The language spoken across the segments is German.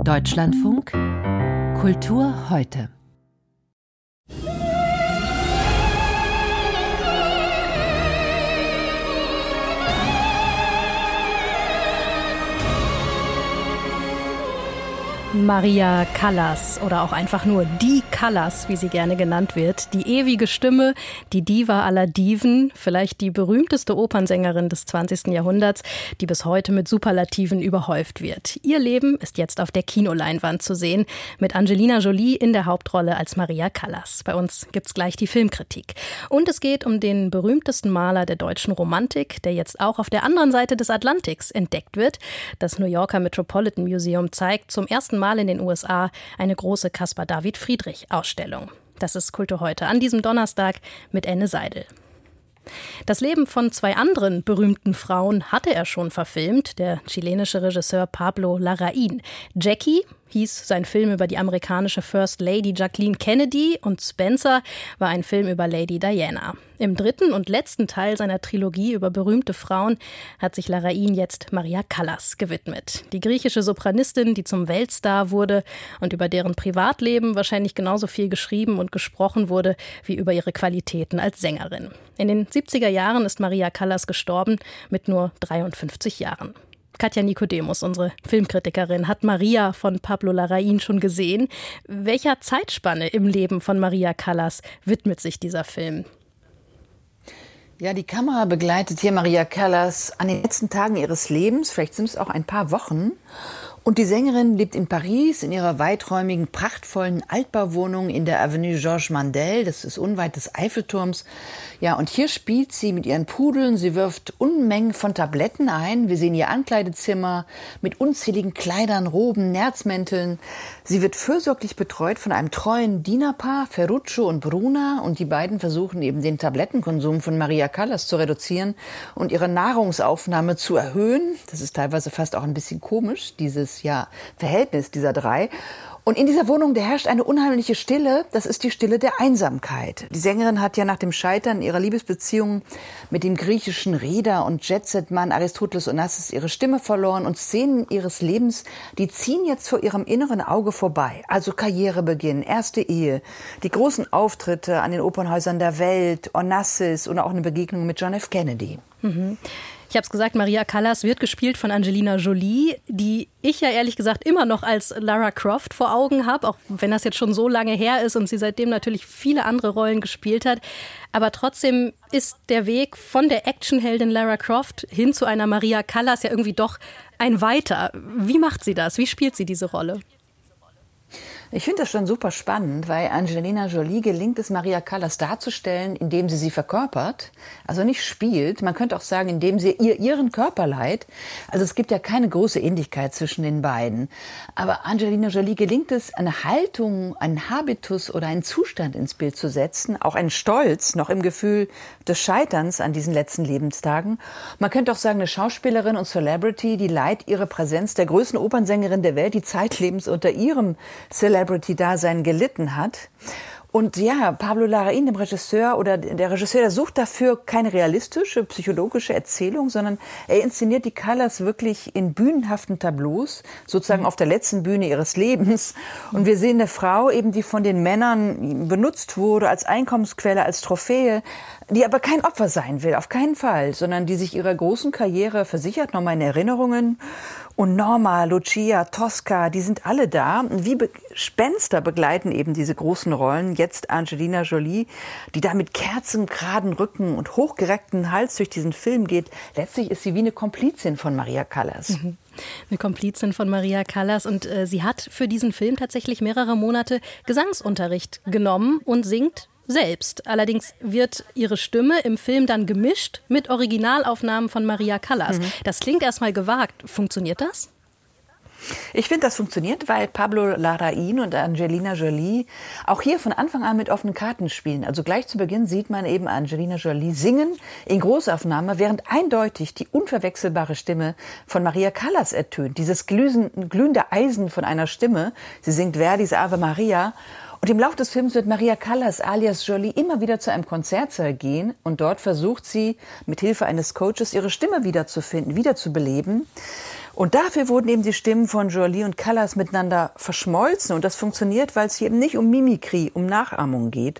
Deutschlandfunk Kultur heute. Maria Callas oder auch einfach nur die Callas, wie sie gerne genannt wird. Die ewige Stimme, die Diva aller Diven, vielleicht die berühmteste Opernsängerin des 20. Jahrhunderts, die bis heute mit Superlativen überhäuft wird. Ihr Leben ist jetzt auf der Kinoleinwand zu sehen, mit Angelina Jolie in der Hauptrolle als Maria Callas. Bei uns gibt's gleich die Filmkritik. Und es geht um den berühmtesten Maler der deutschen Romantik, der jetzt auch auf der anderen Seite des Atlantiks entdeckt wird. Das New Yorker Metropolitan Museum zeigt zum ersten Mal in den USA eine große Caspar David Friedrich-Ausstellung. Das ist Kultur heute an diesem Donnerstag mit Enne Seidel. Das Leben von zwei anderen berühmten Frauen hatte er schon verfilmt, der chilenische Regisseur Pablo Larraín. Jackie hieß sein Film über die amerikanische First Lady Jacqueline Kennedy und Spencer war ein Film über Lady Diana. Im dritten und letzten Teil seiner Trilogie über berühmte Frauen hat sich Larraín jetzt Maria Callas gewidmet. Die griechische Sopranistin, die zum Weltstar wurde und über deren Privatleben wahrscheinlich genauso viel geschrieben und gesprochen wurde wie über ihre Qualitäten als Sängerin. In den 70er Jahren ist Maria Callas gestorben mit nur 53 Jahren. Katja Nikodemus, unsere Filmkritikerin, hat Maria von Pablo Larraín schon gesehen. Welcher Zeitspanne im Leben von Maria Callas widmet sich dieser Film? Ja, die Kamera begleitet hier Maria Callas an den letzten Tagen ihres Lebens, vielleicht sind es auch ein paar Wochen. Und die Sängerin lebt in Paris in ihrer weiträumigen, prachtvollen Altbauwohnung in der Avenue Georges Mandel. Das ist unweit des Eiffelturms. Ja, und hier spielt sie mit ihren Pudeln. Sie wirft Unmengen von Tabletten ein. Wir sehen ihr Ankleidezimmer mit unzähligen Kleidern, Roben, Nerzmänteln. Sie wird fürsorglich betreut von einem treuen Dienerpaar, Ferruccio und Bruna. Und die beiden versuchen eben den Tablettenkonsum von Maria Callas zu reduzieren und ihre Nahrungsaufnahme zu erhöhen. Das ist teilweise fast auch ein bisschen komisch, dieses Verhältnis dieser drei. Und in dieser Wohnung, da herrscht eine unheimliche Stille. Das ist die Stille der Einsamkeit. Die Sängerin hat ja nach dem Scheitern ihrer Liebesbeziehung mit dem griechischen Reeder und Jetset-Mann Aristoteles Onassis ihre Stimme verloren. Und Szenen ihres Lebens, die ziehen jetzt vor ihrem inneren Auge vorbei. Also Karrierebeginn, erste Ehe, die großen Auftritte an den Opernhäusern der Welt, Onassis und auch eine Begegnung mit John F. Kennedy. Mhm. Ich habe es gesagt, Maria Callas wird gespielt von Angelina Jolie, die ich ja ehrlich gesagt immer noch als Lara Croft vor Augen habe, auch wenn das jetzt schon so lange her ist und sie seitdem natürlich viele andere Rollen gespielt hat. Aber trotzdem ist der Weg von der Actionheldin Lara Croft hin zu einer Maria Callas ja irgendwie doch ein weiter. Wie macht sie das? Wie spielt sie diese Rolle? Ich finde das schon super spannend, weil Angelina Jolie gelingt es, Maria Callas darzustellen, indem sie verkörpert, also nicht spielt. Man könnte auch sagen, indem sie ihren Körper leiht. Also es gibt ja keine große Ähnlichkeit zwischen den beiden. Aber Angelina Jolie gelingt es, eine Haltung, einen Habitus oder einen Zustand ins Bild zu setzen, auch einen Stolz, noch im Gefühl des Scheiterns an diesen letzten Lebenstagen. Man könnte auch sagen, eine Schauspielerin und Celebrity, die leiht ihre Präsenz der größten Opernsängerin der Welt, die zeitlebens unter ihrem Celebrity-Dasein gelitten hat. Und ja, Pablo Larraín, der Regisseur, der sucht dafür keine realistische, psychologische Erzählung, sondern er inszeniert die Callas wirklich in bühnenhaften Tableaus, sozusagen auf der letzten Bühne ihres Lebens. Und wir sehen eine Frau eben, die von den Männern benutzt wurde als Einkommensquelle, als Trophäe, die aber kein Opfer sein will, auf keinen Fall, sondern die sich ihrer großen Karriere versichert, noch meine Erinnerungen. Und Norma, Lucia, Tosca, die sind alle da. Und wie Gespenster begleiten eben diese großen Rollen jetzt Angelina Jolie, die da mit kerzengraden Rücken und hochgerecktem Hals durch diesen Film geht. Letztlich ist sie wie eine Komplizin von Maria Callas. Mhm. Eine Komplizin von Maria Callas. Und sie hat für diesen Film tatsächlich mehrere Monate Gesangsunterricht genommen und singt selbst. Allerdings wird ihre Stimme im Film dann gemischt mit Originalaufnahmen von Maria Callas. Das klingt erstmal gewagt. Funktioniert das? Ich finde, das funktioniert, weil Pablo Larraín und Angelina Jolie auch hier von Anfang an mit offenen Karten spielen. Also gleich zu Beginn sieht man eben Angelina Jolie singen in Großaufnahme, während eindeutig die unverwechselbare Stimme von Maria Callas ertönt. Dieses glühende Eisen von einer Stimme. Sie singt Verdis Ave Maria. Und im Laufe des Films wird Maria Callas alias Jolie immer wieder zu einem Konzertsaal gehen und dort versucht sie mit Hilfe eines Coaches ihre Stimme wiederzufinden, wiederzubeleben. Und dafür wurden eben die Stimmen von Joly und Callas miteinander verschmolzen. Und das funktioniert, weil es hier eben nicht um Mimikry, um Nachahmung geht.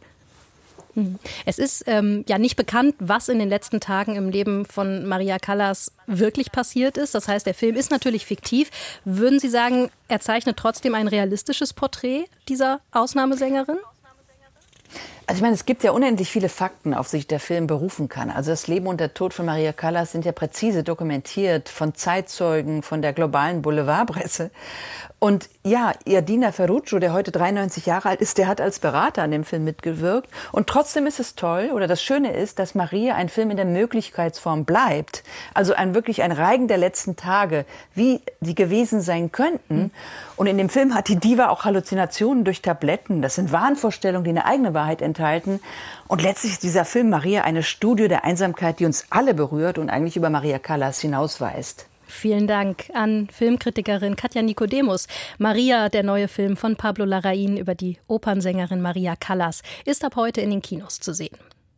Es ist ja nicht bekannt, was in den letzten Tagen im Leben von Maria Callas wirklich passiert ist. Das heißt, der Film ist natürlich fiktiv. Würden Sie sagen, er zeichnet trotzdem ein realistisches Porträt dieser Ausnahmesängerin? Also ich meine, es gibt ja unendlich viele Fakten, auf sich der Film berufen kann. Also das Leben und der Tod von Maria Callas sind ja präzise dokumentiert von Zeitzeugen, von der globalen Boulevardpresse. Und ja, ihr Diener Ferruccio, der heute 93 Jahre alt ist, der hat als Berater an dem Film mitgewirkt. Und trotzdem ist es toll, oder das Schöne ist, dass Maria ein Film in der Möglichkeitsform bleibt. Also wirklich ein Reigen der letzten Tage, wie die gewesen sein könnten. Und in dem Film hat die Diva auch Halluzinationen durch Tabletten. Das sind Wahnvorstellungen, die eine eigene Wahrheit enthalten. Und letztlich ist dieser Film Maria eine Studie der Einsamkeit, die uns alle berührt und eigentlich über Maria Callas hinausweist. Vielen Dank an Filmkritikerin Katja Nicodemus. Maria, der neue Film von Pablo Larraín über die Opernsängerin Maria Callas, ist ab heute in den Kinos zu sehen.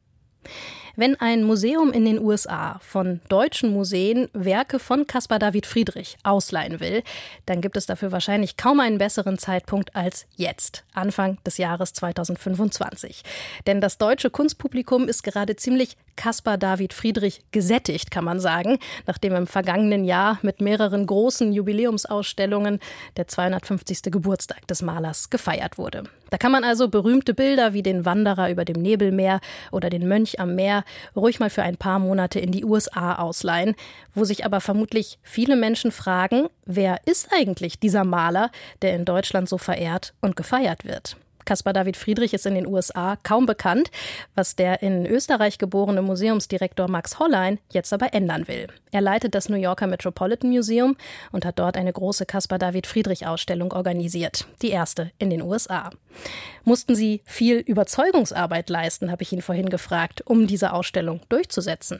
Wenn ein Museum in den USA von deutschen Museen Werke von Caspar David Friedrich ausleihen will, dann gibt es dafür wahrscheinlich kaum einen besseren Zeitpunkt als jetzt, Anfang des Jahres 2025. Denn das deutsche Kunstpublikum ist gerade ziemlich Caspar David Friedrich gesättigt, kann man sagen, nachdem im vergangenen Jahr mit mehreren großen Jubiläumsausstellungen der 250. Geburtstag des Malers gefeiert wurde. Da kann man also berühmte Bilder wie den Wanderer über dem Nebelmeer oder den Mönch am Meer ruhig mal für ein paar Monate in die USA ausleihen, wo sich aber vermutlich viele Menschen fragen, wer ist eigentlich dieser Maler, der in Deutschland so verehrt und gefeiert wird? Caspar David Friedrich ist in den USA kaum bekannt, was der in Österreich geborene Museumsdirektor Max Hollein jetzt aber ändern will. Er leitet das New Yorker Metropolitan Museum und hat dort eine große Caspar David Friedrich Ausstellung organisiert, die erste in den USA. Mussten Sie viel Überzeugungsarbeit leisten, habe ich ihn vorhin gefragt, um diese Ausstellung durchzusetzen?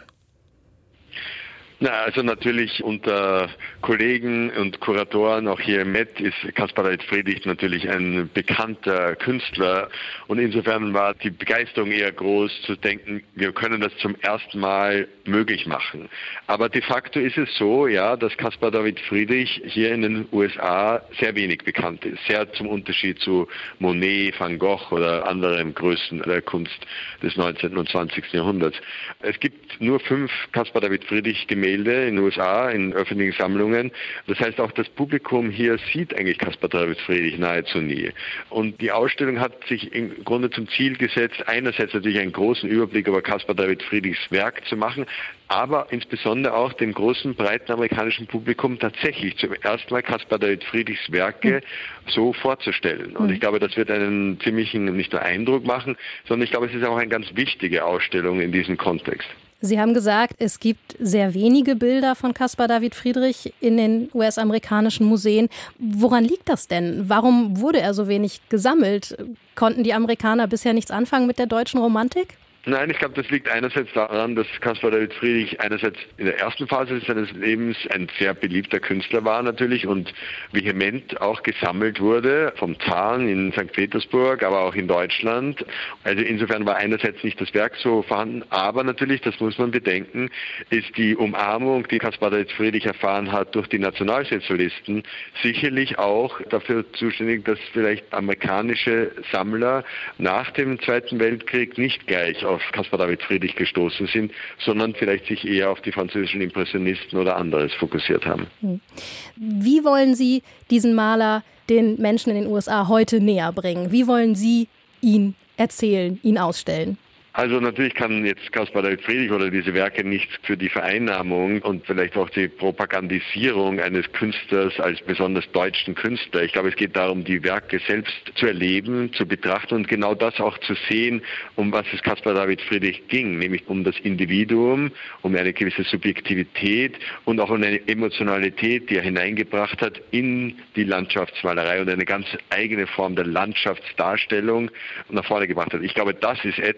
Na, also natürlich unter Kollegen und Kuratoren, auch hier im Met, ist Caspar David Friedrich natürlich ein bekannter Künstler. Und insofern war die Begeisterung eher groß, zu denken, wir können das zum ersten Mal möglich machen. Aber de facto ist es so, ja, dass Caspar David Friedrich hier in den USA sehr wenig bekannt ist. Sehr zum Unterschied zu Monet, Van Gogh oder anderen Größen der Kunst des 19. und 20. Jahrhunderts. Es gibt nur 5 Caspar David Friedrich Gemälde in den USA, in öffentlichen Sammlungen. Das heißt, auch das Publikum hier sieht eigentlich Caspar David Friedrich nahezu nie. Und die Ausstellung hat sich im Grunde zum Ziel gesetzt, einerseits natürlich einen großen Überblick über Caspar David Friedrichs Werk zu machen, aber insbesondere auch dem großen, breiten amerikanischen Publikum tatsächlich zum ersten Mal Caspar David Friedrichs Werke so vorzustellen. Und ich glaube, das wird einen ziemlichen, nicht nur Eindruck machen, sondern ich glaube, es ist auch eine ganz wichtige Ausstellung in diesem Kontext. Sie haben gesagt, es gibt sehr wenige Bilder von Caspar David Friedrich in den US-amerikanischen Museen. Woran liegt das denn? Warum wurde er so wenig gesammelt? Konnten die Amerikaner bisher nichts anfangen mit der deutschen Romantik? Nein, ich glaube, das liegt einerseits daran, dass Caspar David Friedrich einerseits in der ersten Phase seines Lebens ein sehr beliebter Künstler war natürlich und vehement auch gesammelt wurde vom Zaren in St. Petersburg, aber auch in Deutschland. Also insofern war einerseits nicht das Werk so vorhanden, aber natürlich, das muss man bedenken, ist die Umarmung, die Caspar David Friedrich erfahren hat durch die Nationalsozialisten, sicherlich auch dafür zuständig, dass vielleicht amerikanische Sammler nach dem Zweiten Weltkrieg nicht gleich auf Caspar David Friedrich gestoßen sind, sondern vielleicht sich eher auf die französischen Impressionisten oder anderes fokussiert haben. Wie wollen Sie diesen Maler den Menschen in den USA heute näher bringen? Wie wollen Sie ihn erzählen, ihn ausstellen? Also natürlich kann jetzt Caspar David Friedrich oder diese Werke nichts für die Vereinnahmung und vielleicht auch die Propagandisierung eines Künstlers als besonders deutschen Künstler. Ich glaube, es geht darum, die Werke selbst zu erleben, zu betrachten und genau das auch zu sehen, um was es Caspar David Friedrich ging, nämlich um das Individuum, um eine gewisse Subjektivität und auch um eine Emotionalität, die er hineingebracht hat in die Landschaftsmalerei und eine ganz eigene Form der Landschaftsdarstellung nach vorne gebracht hat. Ich glaube, das ist etwas,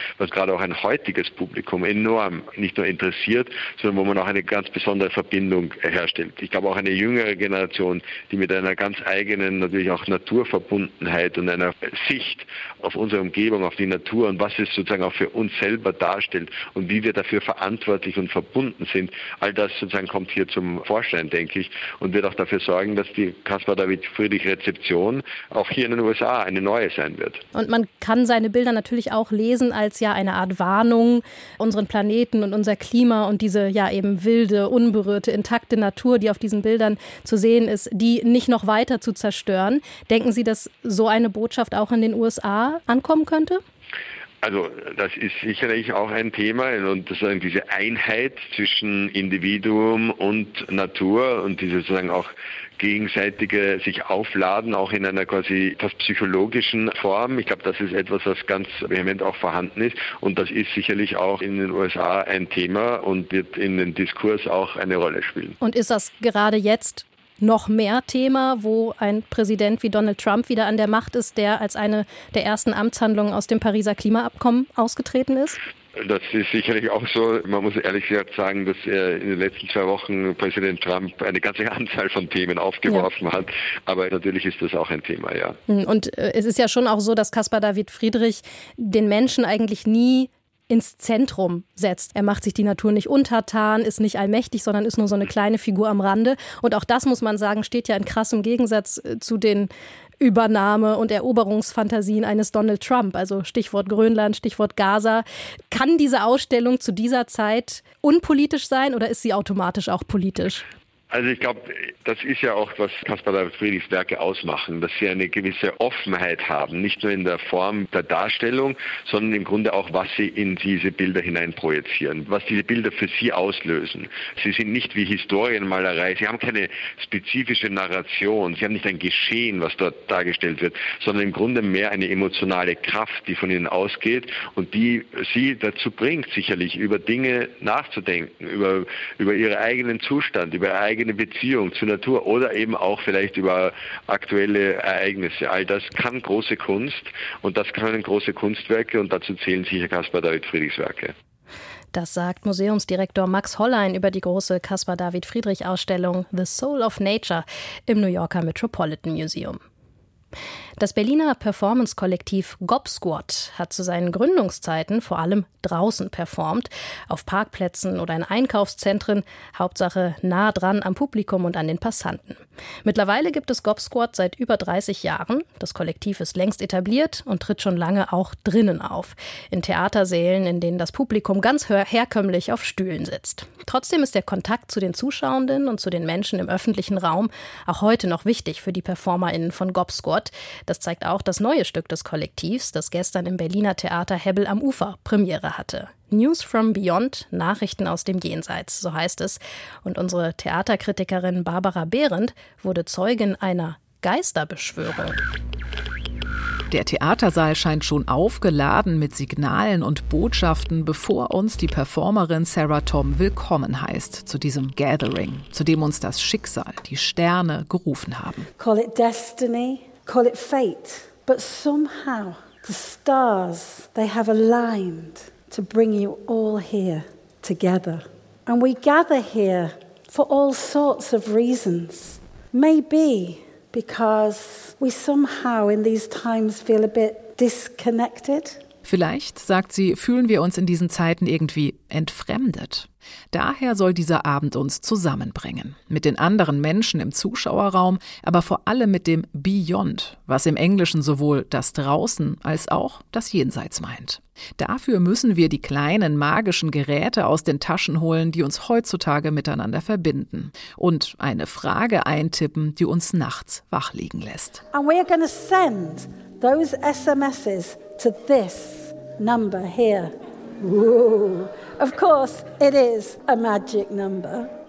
was gerade auch ein heutiges Publikum enorm nicht nur interessiert, sondern wo man auch eine ganz besondere Verbindung herstellt. Ich glaube auch eine jüngere Generation, die mit einer ganz eigenen, natürlich auch Naturverbundenheit und einer Sicht auf unsere Umgebung, auf die Natur und was es sozusagen auch für uns selber darstellt und wie wir dafür verantwortlich und verbunden sind, all das sozusagen kommt hier zum Vorschein, denke ich, und wird auch dafür sorgen, dass die Caspar David Friedrich Rezeption auch hier in den USA eine neue sein wird. Und man kann seine Bilder natürlich auch lesen als ja eine Art Warnung, unseren Planeten und unser Klima und diese ja eben wilde, unberührte, intakte Natur, die auf diesen Bildern zu sehen ist, die nicht noch weiter zu zerstören. Denken Sie, dass so eine Botschaft auch in den USA ankommen könnte? Also das ist sicherlich auch ein Thema und sozusagen diese Einheit zwischen Individuum und Natur und diese sozusagen auch gegenseitige sich aufladen, auch in einer quasi fast psychologischen Form. Ich glaube, das ist etwas, was ganz vehement auch vorhanden ist und das ist sicherlich auch in den USA ein Thema und wird in den Diskurs auch eine Rolle spielen. Und ist das gerade jetzt noch mehr Thema, wo ein Präsident wie Donald Trump wieder an der Macht ist, der als eine der ersten Amtshandlungen aus dem Pariser Klimaabkommen ausgetreten ist? Das ist sicherlich auch so. Man muss ehrlich gesagt sagen, dass er in den letzten 2 Wochen Präsident Trump eine ganze Anzahl von Themen aufgeworfen hat. Aber natürlich ist das auch ein Thema, ja. Und es ist ja schon auch so, dass Caspar David Friedrich den Menschen eigentlich nie ins Zentrum setzt. Er macht sich die Natur nicht untertan, ist nicht allmächtig, sondern ist nur so eine kleine Figur am Rande. Und auch das, muss man sagen, steht ja in krassem Gegensatz zu den Übernahme- und Eroberungsfantasien eines Donald Trump. Also Stichwort Grönland, Stichwort Gaza. Kann diese Ausstellung zu dieser Zeit unpolitisch sein oder ist sie automatisch auch politisch? Also ich glaube, das ist ja auch, was Caspar David Friedrichs Werke ausmachen, dass sie eine gewisse Offenheit haben, nicht nur in der Form der Darstellung, sondern im Grunde auch, was sie in diese Bilder hineinprojizieren, was diese Bilder für sie auslösen. Sie sind nicht wie Historienmalerei, sie haben keine spezifische Narration, sie haben nicht ein Geschehen, was dort dargestellt wird, sondern im Grunde mehr eine emotionale Kraft, die von ihnen ausgeht und die sie dazu bringt, sicherlich über Dinge nachzudenken, über ihren eigenen Zustand, über ihre eigene Beziehung zur Natur oder eben auch vielleicht über aktuelle Ereignisse. All das kann große Kunst und das können große Kunstwerke und dazu zählen sicher Caspar David Friedrichs Werke. Das sagt Museumsdirektor Max Hollein über die große Caspar David Friedrich Ausstellung The Soul of Nature im New Yorker Metropolitan Museum. Das Berliner Performance-Kollektiv Gobsquad hat zu seinen Gründungszeiten vor allem draußen performt, auf Parkplätzen oder in Einkaufszentren, Hauptsache nah dran am Publikum und an den Passanten. Mittlerweile gibt es Gobsquad seit über 30 Jahren. Das Kollektiv ist längst etabliert und tritt schon lange auch drinnen auf, in Theatersälen, in denen das Publikum ganz herkömmlich auf Stühlen sitzt. Trotzdem ist der Kontakt zu den Zuschauenden und zu den Menschen im öffentlichen Raum auch heute noch wichtig für die PerformerInnen von Gobsquad. Das zeigt auch das neue Stück des Kollektivs, das gestern im Berliner Theater Hebbel am Ufer Premiere hatte. News from Beyond, Nachrichten aus dem Jenseits, so heißt es. Und unsere Theaterkritikerin Barbara Behrendt wurde Zeugin einer Geisterbeschwörung. Der Theatersaal scheint schon aufgeladen mit Signalen und Botschaften, bevor uns die Performerin Sarah Tom willkommen heißt zu diesem Gathering, zu dem uns das Schicksal, die Sterne gerufen haben. Call it destiny, call it fate, but somehow the stars, they have aligned to bring you all here together. And we gather here for all sorts of reasons. Maybe because we somehow in these times feel a bit disconnected. Vielleicht, sagt sie, fühlen wir uns in diesen Zeiten irgendwie entfremdet. Daher soll dieser Abend uns zusammenbringen. Mit den anderen Menschen im Zuschauerraum, aber vor allem mit dem Beyond, was im Englischen sowohl das Draußen als auch das Jenseits meint. Dafür müssen wir die kleinen magischen Geräte aus den Taschen holen, die uns heutzutage miteinander verbinden. Und eine Frage eintippen, die uns nachts wach liegen lässt. And we are going to send those SMSs to this number here. Ooh. Of course, it is a magic number.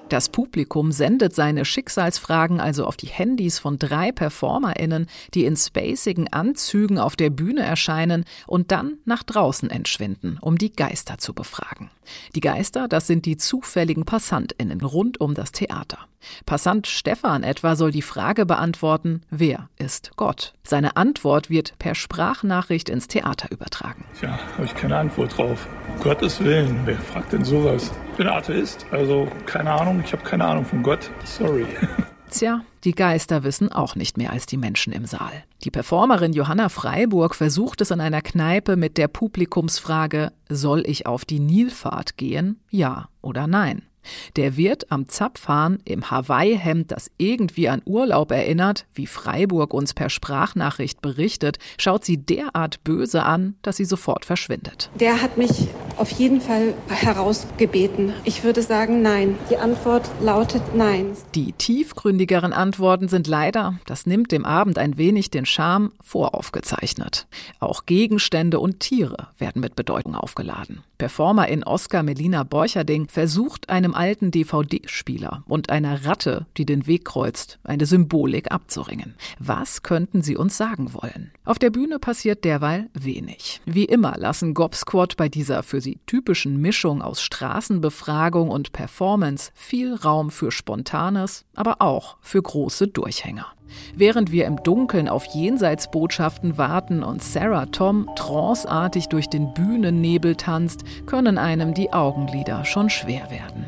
Das Publikum sendet seine Schicksalsfragen also auf die Handys von 3 PerformerInnen, die in spacigen Anzügen auf der Bühne erscheinen und dann nach draußen entschwinden, um die Geister zu befragen. Die Geister, das sind die zufälligen PassantInnen rund um das Theater. Passant Stefan etwa soll die Frage beantworten, wer ist Gott? Seine Antwort wird per Sprachnachricht ins Theater übertragen. Tja, habe ich keine Antwort drauf. Um Gottes Willen, wer fragt denn sowas? Ich bin Atheist, also keine Ahnung, ich habe keine Ahnung von Gott. Sorry. Tja, die Geister wissen auch nicht mehr als die Menschen im Saal. Die Performerin Johanna Freiburg versucht es in einer Kneipe mit der Publikumsfrage, soll ich auf die Nilfahrt gehen? Ja oder nein? Der Wirt am Zapfhahn im Hawaii-Hemd, das irgendwie an Urlaub erinnert, wie Freiburg uns per Sprachnachricht berichtet, schaut sie derart böse an, dass sie sofort verschwindet. Der hat mich auf jeden Fall herausgebeten. Ich würde sagen, nein. Die Antwort lautet nein. Die tiefgründigeren Antworten sind leider, das nimmt dem Abend ein wenig den Charme, voraufgezeichnet. Auch Gegenstände und Tiere werden mit Bedeutung aufgeladen. Performerin Oskar Melina Borcherding versucht einem alten DVD-Spieler und einer Ratte, die den Weg kreuzt, eine Symbolik abzuringen. Was könnten sie uns sagen wollen? Auf der Bühne passiert derweil wenig. Wie immer lassen Gob Squad bei dieser für sie typischen Mischung aus Straßenbefragung und Performance viel Raum für Spontanes, aber auch für große Durchhänger. Während wir im Dunkeln auf Jenseitsbotschaften warten und Sarah Tom tranceartig durch den Bühnennebel tanzt, können einem die Augenlider schon schwer werden.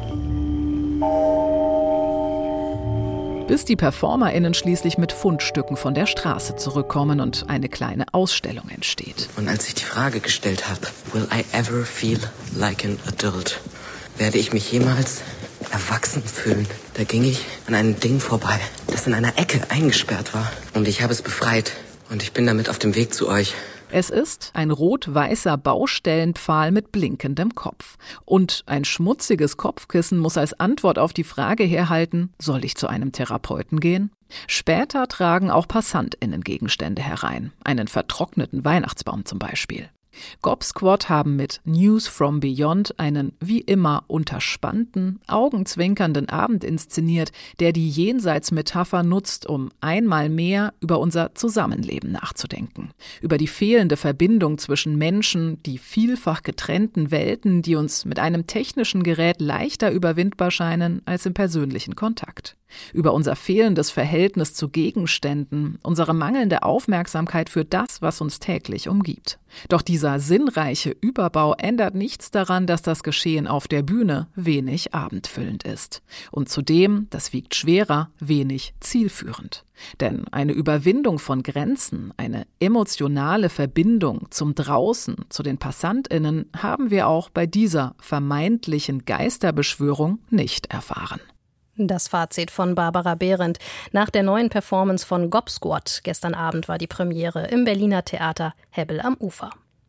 Bis die PerformerInnen schließlich mit Fundstücken von der Straße zurückkommen und eine kleine Ausstellung entsteht. Und als ich die Frage gestellt habe, will I ever feel like an adult? Werde ich mich jemals erwachsen fühlen? Da ging ich an einem Ding vorbei, das in einer Ecke eingesperrt war. Und ich habe es befreit. Und ich bin damit auf dem Weg zu euch. Es ist ein rot-weißer Baustellenpfahl mit blinkendem Kopf. Und ein schmutziges Kopfkissen muss als Antwort auf die Frage herhalten, soll ich zu einem Therapeuten gehen? Später tragen auch PassantInnen Gegenstände herein. Einen vertrockneten Weihnachtsbaum zum Beispiel. Gob Squad haben mit News from Beyond einen wie immer unterspannten, augenzwinkernden Abend inszeniert, der die Jenseitsmetapher nutzt, um einmal mehr über unser Zusammenleben nachzudenken. Über die fehlende Verbindung zwischen Menschen, die vielfach getrennten Welten, die uns mit einem technischen Gerät leichter überwindbar scheinen als im persönlichen Kontakt. Über unser fehlendes Verhältnis zu Gegenständen, unsere mangelnde Aufmerksamkeit für das, was uns täglich umgibt. Doch dieser sinnreiche Überbau ändert nichts daran, dass das Geschehen auf der Bühne wenig abendfüllend ist. Und zudem, das wiegt schwerer, wenig zielführend. Denn eine Überwindung von Grenzen, eine emotionale Verbindung zum Draußen, zu den PassantInnen, haben wir auch bei dieser vermeintlichen Geisterbeschwörung nicht erfahren. Das Fazit von Barbara Behrendt nach der neuen Performance von Gob Squad. Gestern Abend war die Premiere im Berliner Theater Hebbel am Ufer.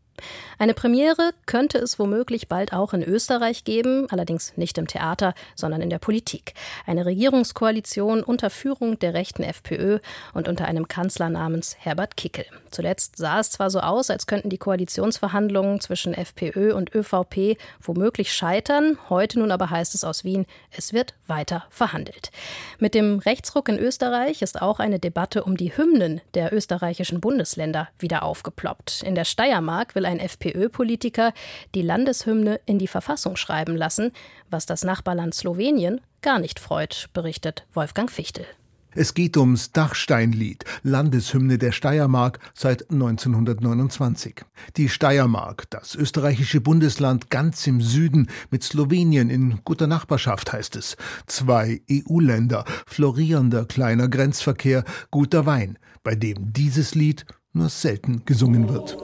Eine Premiere könnte es womöglich bald auch in Österreich geben, allerdings nicht im Theater, sondern in der Politik. Eine Regierungskoalition unter Führung der rechten FPÖ und unter einem Kanzler namens Herbert Kickl. Zuletzt sah es zwar so aus, als könnten die Koalitionsverhandlungen zwischen FPÖ und ÖVP womöglich scheitern. Heute nun aber heißt es aus Wien, es wird weiter verhandelt. Mit dem Rechtsruck in Österreich ist auch eine Debatte um die Hymnen der österreichischen Bundesländer wieder aufgeploppt. In der Steiermark will ein FPÖ-Politiker die Landeshymne in die Verfassung schreiben lassen, was das Nachbarland Slowenien gar nicht freut, berichtet Wolfgang Fichtel. Es geht ums Dachsteinlied, Landeshymne der Steiermark seit 1929. Die Steiermark, das österreichische Bundesland ganz im Süden mit Slowenien in guter Nachbarschaft, heißt es. 2 EU-Länder, florierender kleiner Grenzverkehr, guter Wein, bei dem dieses Lied nur selten gesungen wird.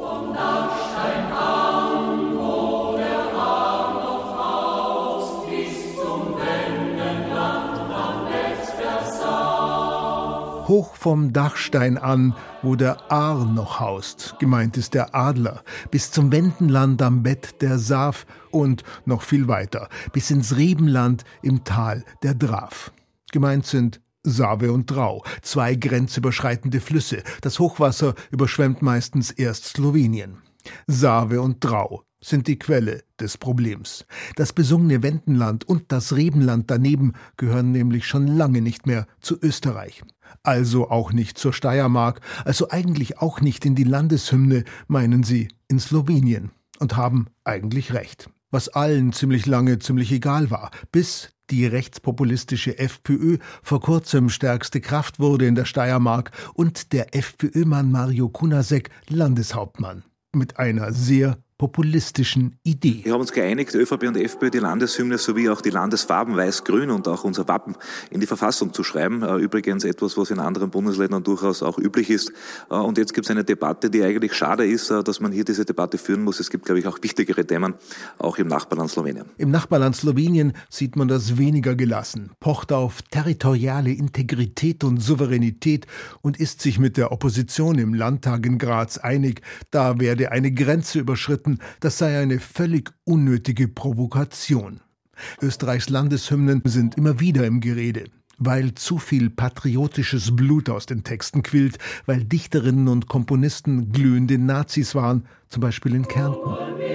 Hoch vom Dachstein an, wo der Aar noch haust, gemeint ist der Adler, bis zum Wendenland am Bett der Saaf und noch viel weiter, bis ins Rebenland im Tal der Draf. Gemeint sind Save und Drau, 2 grenzüberschreitende Flüsse. Das Hochwasser überschwemmt meistens erst Slowenien. Save und Drau sind die Quelle des Problems. Das besungene Wendenland und das Rebenland daneben gehören nämlich schon lange nicht mehr zu Österreich. Also auch nicht zur Steiermark, also eigentlich auch nicht in die Landeshymne, meinen sie, in Slowenien. Und haben eigentlich recht. Was allen ziemlich lange ziemlich egal war, bis die rechtspopulistische FPÖ vor kurzem stärkste Kraft wurde in der Steiermark und der FPÖ-Mann Mario Kunasek Landeshauptmann. Mit einer sehr populistischen Idee. Wir haben uns geeinigt, ÖVP und FPÖ, die Landeshymne sowie auch die Landesfarben Weiß-Grün und auch unser Wappen in die Verfassung zu schreiben. Übrigens etwas, was in anderen Bundesländern durchaus auch üblich ist. Und jetzt gibt es eine Debatte, die eigentlich schade ist, dass man hier diese Debatte führen muss. Es gibt, glaube ich, auch wichtigere Themen, auch im Nachbarland Slowenien. Im Nachbarland Slowenien sieht man das weniger gelassen, pocht auf territoriale Integrität und Souveränität und ist sich mit der Opposition im Landtag in Graz einig, da werde eine Grenze überschritten. Das sei eine völlig unnötige Provokation. Österreichs Landeshymnen sind immer wieder im Gerede, weil zu viel patriotisches Blut aus den Texten quillt, weil Dichterinnen und Komponisten glühende Nazis waren, zum Beispiel in Kärnten.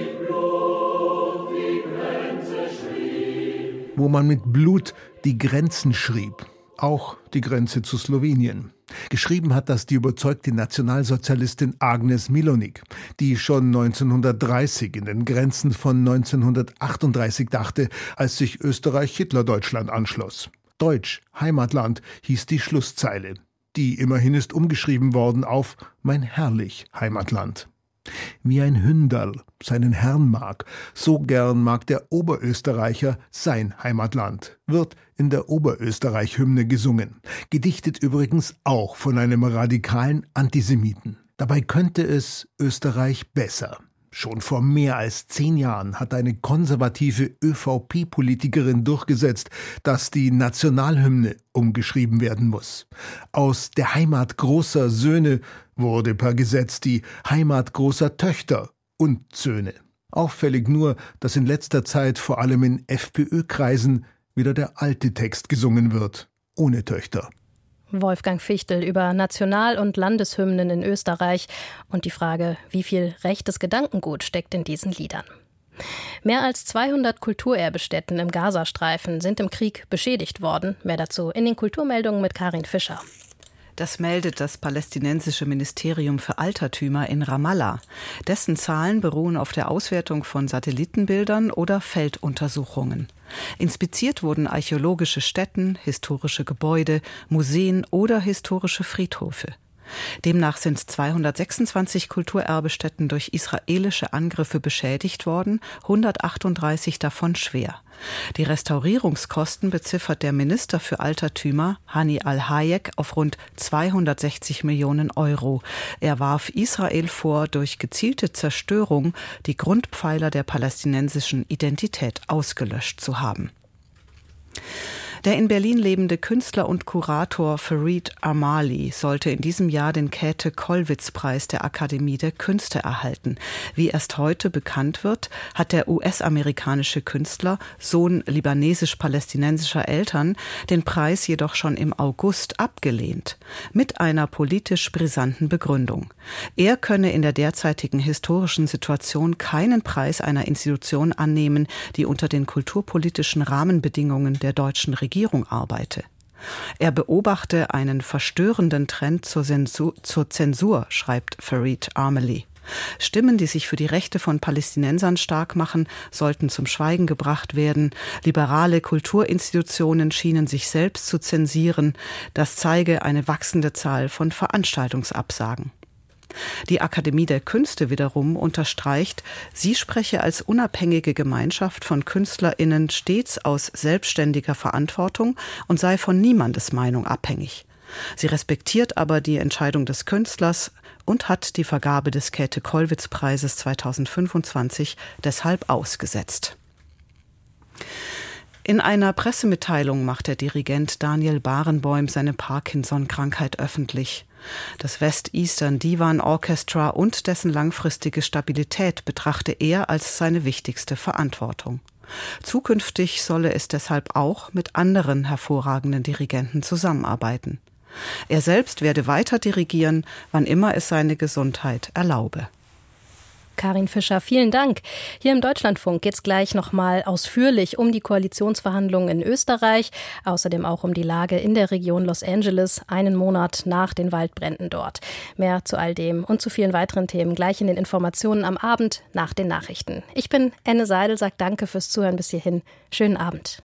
Wo man mit Blut die Grenzen schrieb, auch die Grenze zu Slowenien. Geschrieben hat das die überzeugte Nationalsozialistin Agnes Milonik, die schon 1930 in den Grenzen von 1938 dachte, als sich Österreich Hitlerdeutschland anschloss. Deutsch, Heimatland hieß die Schlusszeile. Die immerhin ist umgeschrieben worden auf Mein herrlich Heimatland. Wie ein Hünderl seinen Herrn mag, so gern mag der Oberösterreicher sein Heimatland, wird in der Oberösterreich-Hymne gesungen. Gedichtet übrigens auch von einem radikalen Antisemiten. Dabei könnte es Österreich besser. Schon vor mehr als 10 Jahren hat eine konservative ÖVP-Politikerin durchgesetzt, dass die Nationalhymne umgeschrieben werden muss. Aus der Heimat großer Söhne wurde per Gesetz die Heimat großer Töchter und Söhne. Auffällig nur, dass in letzter Zeit vor allem in FPÖ-Kreisen wieder der alte Text gesungen wird, ohne Töchter. Wolfgang Fichtel über National- und Landeshymnen in Österreich und die Frage, wie viel rechtes Gedankengut steckt in diesen Liedern. Mehr als 200 Kulturerbestätten im Gazastreifen sind im Krieg beschädigt worden. Mehr dazu in den Kulturmeldungen mit Karin Fischer. Das meldet das palästinensische Ministerium für Altertümer in Ramallah. Dessen Zahlen beruhen auf der Auswertung von Satellitenbildern oder Felduntersuchungen. Inspiziert wurden archäologische Stätten, historische Gebäude, Museen oder historische Friedhöfe. Demnach sind 226 Kulturerbestätten durch israelische Angriffe beschädigt worden, 138 davon schwer. Die Restaurierungskosten beziffert der Minister für Altertümer, Hani Al-Hayek, auf rund 260 Millionen Euro. Er warf Israel vor, durch gezielte Zerstörung die Grundpfeiler der palästinensischen Identität ausgelöscht zu haben. Der in Berlin lebende Künstler und Kurator Fareed Amali sollte in diesem Jahr den Käthe-Kollwitz-Preis der Akademie der Künste erhalten. Wie erst heute bekannt wird, hat der US-amerikanische Künstler, Sohn libanesisch-palästinensischer Eltern, den Preis jedoch schon im August abgelehnt, mit einer politisch brisanten Begründung. Er könne in der derzeitigen historischen Situation keinen Preis einer Institution annehmen, die unter den kulturpolitischen Rahmenbedingungen der deutschen Regierung arbeite. Er beobachte einen verstörenden Trend zur Zensur, schreibt Fareed Amali. Stimmen, die sich für die Rechte von Palästinensern stark machen, sollten zum Schweigen gebracht werden. Liberale Kulturinstitutionen schienen sich selbst zu zensieren. Das zeige eine wachsende Zahl von Veranstaltungsabsagen. Die Akademie der Künste wiederum unterstreicht, sie spreche als unabhängige Gemeinschaft von KünstlerInnen stets aus selbstständiger Verantwortung und sei von niemandes Meinung abhängig. Sie respektiert aber die Entscheidung des Künstlers und hat die Vergabe des Käthe-Kollwitz-Preises 2025 deshalb ausgesetzt. In einer Pressemitteilung macht der Dirigent Daniel Barenboim seine Parkinson-Krankheit öffentlich. Das West Eastern Divan Orchestra und dessen langfristige Stabilität betrachte er als seine wichtigste Verantwortung. Zukünftig solle es deshalb auch mit anderen hervorragenden Dirigenten zusammenarbeiten. Er selbst werde weiter dirigieren, wann immer es seine Gesundheit erlaube. Karin Fischer, vielen Dank. Hier im Deutschlandfunk geht es gleich nochmal ausführlich um die Koalitionsverhandlungen in Österreich, außerdem auch um die Lage in der Region Los Angeles, einen Monat nach den Waldbränden dort. Mehr zu all dem und zu vielen weiteren Themen gleich in den Informationen am Abend nach den Nachrichten. Ich bin Enne Seidel, sage danke fürs Zuhören bis hierhin. Schönen Abend.